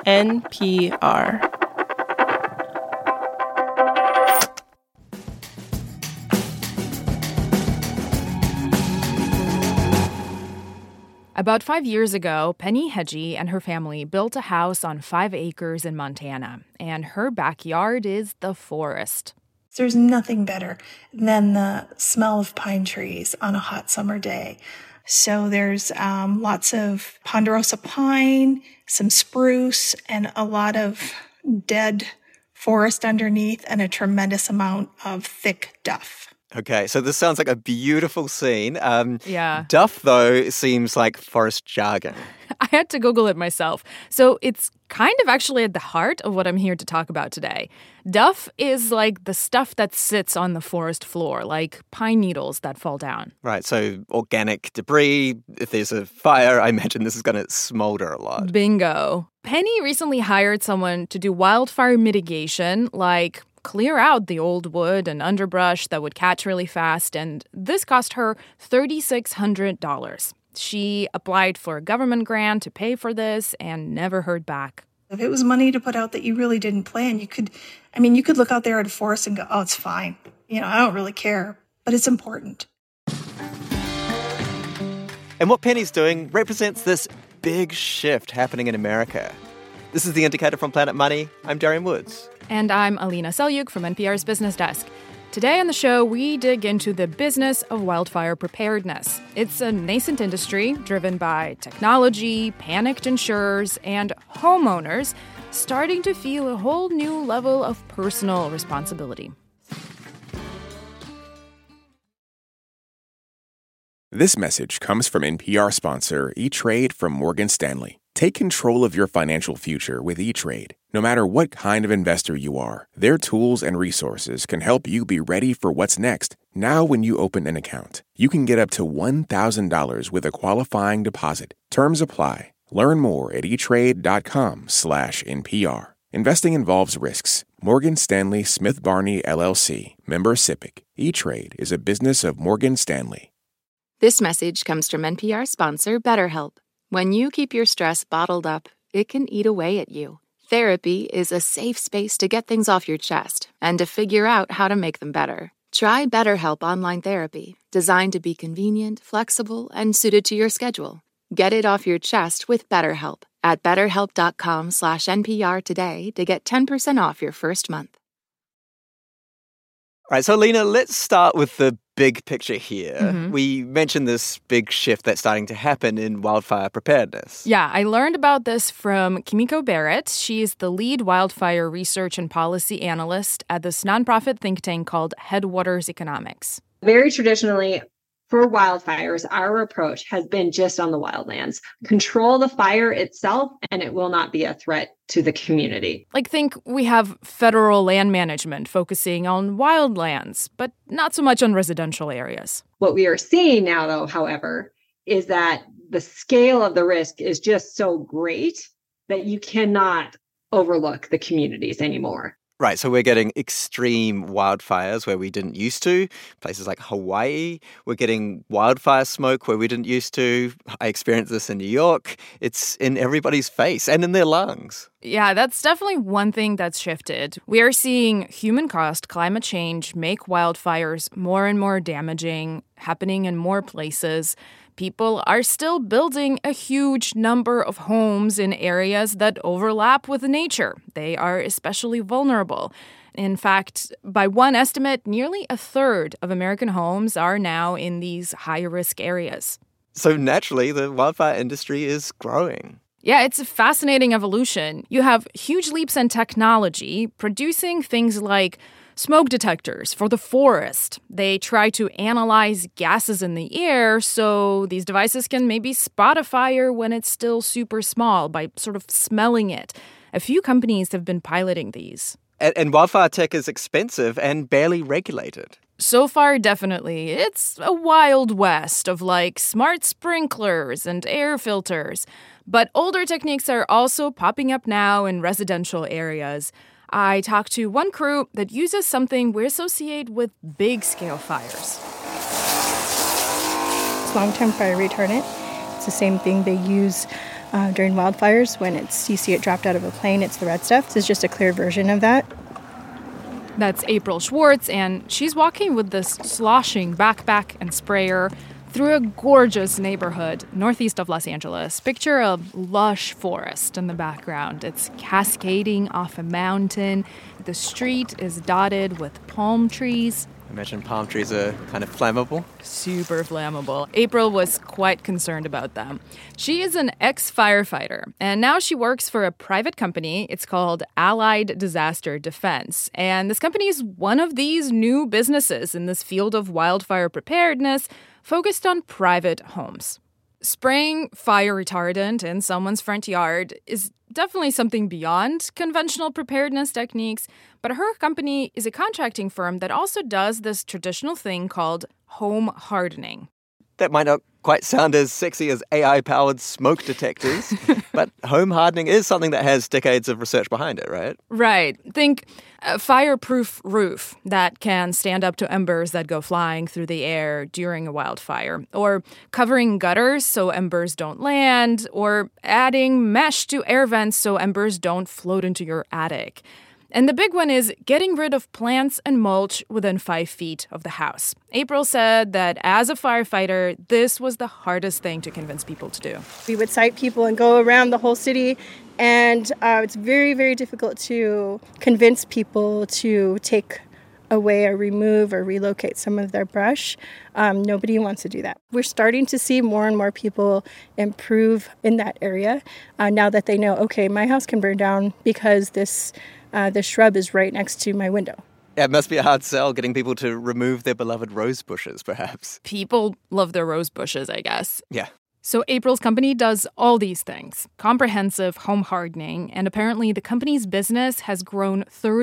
NPR. About 5 years ago, Penny Hedgie and her family built a house on 5 acres in Montana, and her backyard is the forest. There's nothing better than the smell of pine trees on a hot summer day. So there's lots of ponderosa pine, some spruce, and a lot of dead forest underneath, and a tremendous amount of thick duff. Okay, so this sounds like a beautiful scene. Yeah. Duff, though, seems like forest jargon. I had to Google it myself. So it's kind of actually at the heart of what I'm here to talk about today. Duff is like the stuff that sits on the forest floor, like pine needles that fall down. Right, so organic debris. If there's a fire, I imagine this is going to smolder a lot. Bingo. Penny recently hired someone to do wildfire mitigation, like clear out the old wood and underbrush that would catch really fast, and this cost her $3,600. She applied for a government grant to pay for this and never heard back. If it was money to put out that you really didn't plan, you could look out there at a forest and go, oh, it's fine. I don't really care, but it's important. And what Penny's doing represents this big shift happening in America. This is The Indicator from Planet Money. I'm Darian Woods. And I'm Alina Selyuk from NPR's Business Desk. Today on the show, we dig into the business of wildfire preparedness. It's a nascent industry driven by technology, panicked insurers, and homeowners starting to feel a whole new level of personal responsibility. This message comes from NPR sponsor E-Trade from Morgan Stanley. Take control of your financial future with E-Trade. No matter what kind of investor you are, their tools and resources can help you be ready for what's next. Now when you open an account, you can get up to $1,000 with a qualifying deposit. Terms apply. Learn more at etrade.com/NPR. Investing involves risks. Morgan Stanley Smith Barney, LLC. Member SIPC. E-Trade is a business of Morgan Stanley. This message comes from NPR sponsor BetterHelp. When you keep your stress bottled up, it can eat away at you. Therapy is a safe space to get things off your chest and to figure out how to make them better. Try BetterHelp Online Therapy, designed to be convenient, flexible, and suited to your schedule. Get it off your chest with BetterHelp at betterhelp.com/NPR today to get 10% off your first month. All right, so Lena, let's start with the big picture here. Mm-hmm. We mentioned this big shift that's starting to happen in wildfire preparedness. Yeah, I learned about this from Kimiko Barrett. She's the lead wildfire research and policy analyst at this nonprofit think tank called Headwaters Economics. Very traditionally, for wildfires, our approach has been just on the wildlands. Control the fire itself, and it will not be a threat to the community. Like, think we have federal land management focusing on wildlands, but not so much on residential areas. What we are seeing now, though, however, is that the scale of the risk is just so great that you cannot overlook the communities anymore. Right, so we're getting extreme wildfires where we didn't used to. Places like Hawaii, we're getting wildfire smoke where we didn't used to. I experienced this in New York. It's in everybody's face and in their lungs. Yeah, that's definitely one thing that's shifted. We are seeing human-caused climate change make wildfires more and more damaging, happening in more places. People are still building a huge number of homes in areas that overlap with nature. They are especially vulnerable. In fact, by one estimate, nearly a third of American homes are now in these high-risk areas. So naturally, the wildfire industry is growing. Yeah, it's a fascinating evolution. You have huge leaps in technology producing things like smoke detectors for the forest. They try to analyze gases in the air so these devices can maybe spot a fire when it's still super small by sort of smelling it. A few companies have been piloting these. And wildfire tech is expensive and barely regulated. So far, definitely. It's a wild west of like smart sprinklers and air filters. But older techniques are also popping up now in residential areas. I talked to one crew that uses something we associate with big-scale fires. It's long-term fire retardant. It's the same thing they use during wildfires. When you see it dropped out of a plane, it's the red stuff. This is just a clear version of that. That's April Schwartz, and she's walking with this sloshing backpack and sprayer through a gorgeous neighborhood northeast of Los Angeles. Picture a lush forest in the background. It's cascading off a mountain. The street is dotted with palm trees. I imagine palm trees are kind of flammable. Super flammable. April was quite concerned about them. She is an ex-firefighter, and now she works for a private company. It's called Allied Disaster Defense. And this company is one of these new businesses in this field of wildfire preparedness focused on private homes. Spraying fire retardant in someone's front yard is definitely something beyond conventional preparedness techniques, but her company is a contracting firm that also does this traditional thing called home hardening. That might not quite sound as sexy as AI-powered smoke detectors, but home hardening is something that has decades of research behind it, right? Right. Think a fireproof roof that can stand up to embers that go flying through the air during a wildfire, or covering gutters so embers don't land, or adding mesh to air vents so embers don't float into your attic. And the big one is getting rid of plants and mulch within 5 feet of the house. April said that as a firefighter, this was the hardest thing to convince people to do. We would cite people and go around the whole city, and it's very, very difficult to convince people to take away or remove or relocate some of their brush. Nobody wants to do that. We're starting to see more and more people improve in that area now that they know, okay, my house can burn down because this shrub is right next to my window. Yeah, it must be a hard sell getting people to remove their beloved rose bushes, perhaps. People love their rose bushes, I guess. Yeah. So April's company does all these things, comprehensive home hardening, and apparently the company's business has grown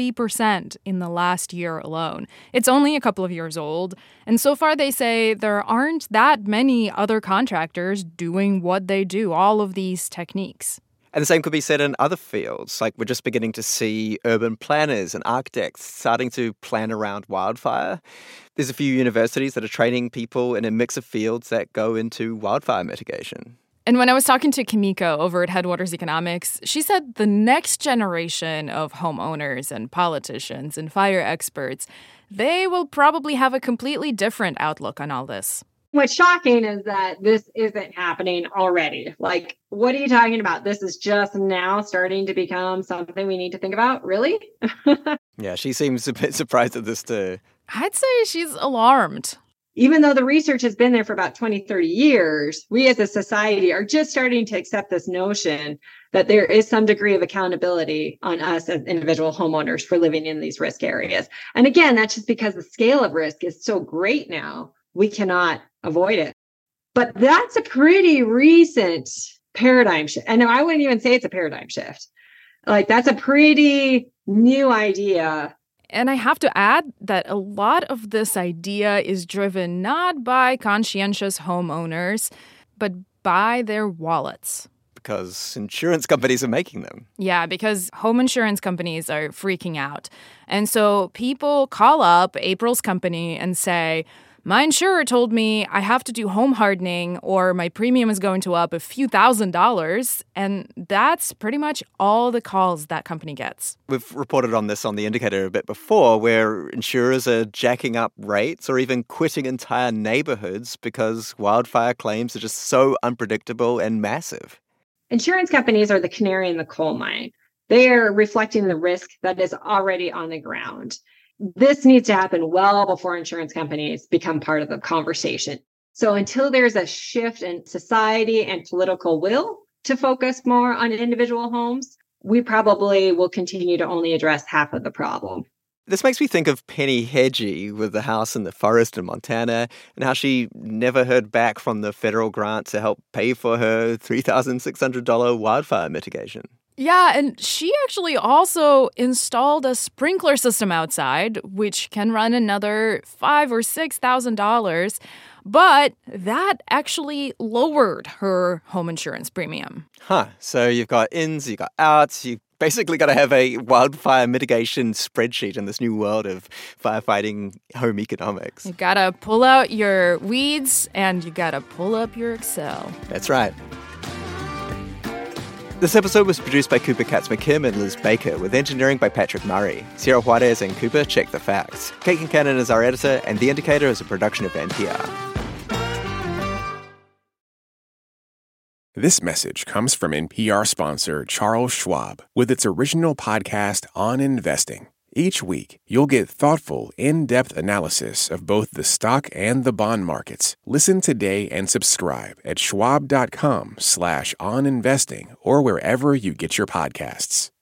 30% in the last year alone. It's only a couple of years old, and so far they say there aren't that many other contractors doing what they do, all of these techniques. And the same could be said in other fields. Like, we're just beginning to see urban planners and architects starting to plan around wildfire. There's a few universities that are training people in a mix of fields that go into wildfire mitigation. And when I was talking to Kimiko over at Headwaters Economics, she said the next generation of homeowners and politicians and fire experts, they will probably have a completely different outlook on all this. What's shocking is that this isn't happening already. Like, what are you talking about? This is just now starting to become something we need to think about? Really? Yeah, she seems a bit surprised at this too. I'd say she's alarmed. Even though the research has been there for about 20, 30 years, we as a society are just starting to accept this notion that there is some degree of accountability on us as individual homeowners for living in these risk areas. And again, that's just because the scale of risk is so great now, we cannot avoid it. But that's a pretty recent paradigm shift. And I wouldn't even say it's a paradigm shift. Like, that's a pretty new idea. And I have to add that a lot of this idea is driven not by conscientious homeowners, but by their wallets. Because insurance companies are making them. Yeah, because home insurance companies are freaking out. And so people call up April's company and say, my insurer told me I have to do home hardening or my premium is going to up a few $1,000s. And that's pretty much all the calls that company gets. We've reported on this on The Indicator a bit before, where insurers are jacking up rates or even quitting entire neighborhoods because wildfire claims are just so unpredictable and massive. Insurance companies are the canary in the coal mine. They are reflecting the risk that is already on the ground. This needs to happen well before insurance companies become part of the conversation. So until there's a shift in society and political will to focus more on individual homes, we probably will continue to only address half of the problem. This makes me think of Penny Hedgie with the house in the forest in Montana and how she never heard back from the federal grant to help pay for her $3,600 wildfire mitigation. Yeah, and she actually also installed a sprinkler system outside, which can run another $5,000 or $6,000. But that actually lowered her home insurance premium. So you've got ins, you've got outs, you've basically got to have a wildfire mitigation spreadsheet in this new world of firefighting home economics. You got to pull out your weeds and you got to pull up your Excel. That's right. This episode was produced by Cooper Katz-McKim and Liz Baker, with engineering by Patrick Murray. Sierra Juarez and Cooper check the facts. Kate Kincannon is our editor, and The Indicator is a production of NPR. This message comes from NPR sponsor Charles Schwab with its original podcast on investing. Each week, you'll get thoughtful, in-depth analysis of both the stock and the bond markets. Listen today and subscribe at schwab.com/oninvesting or wherever you get your podcasts.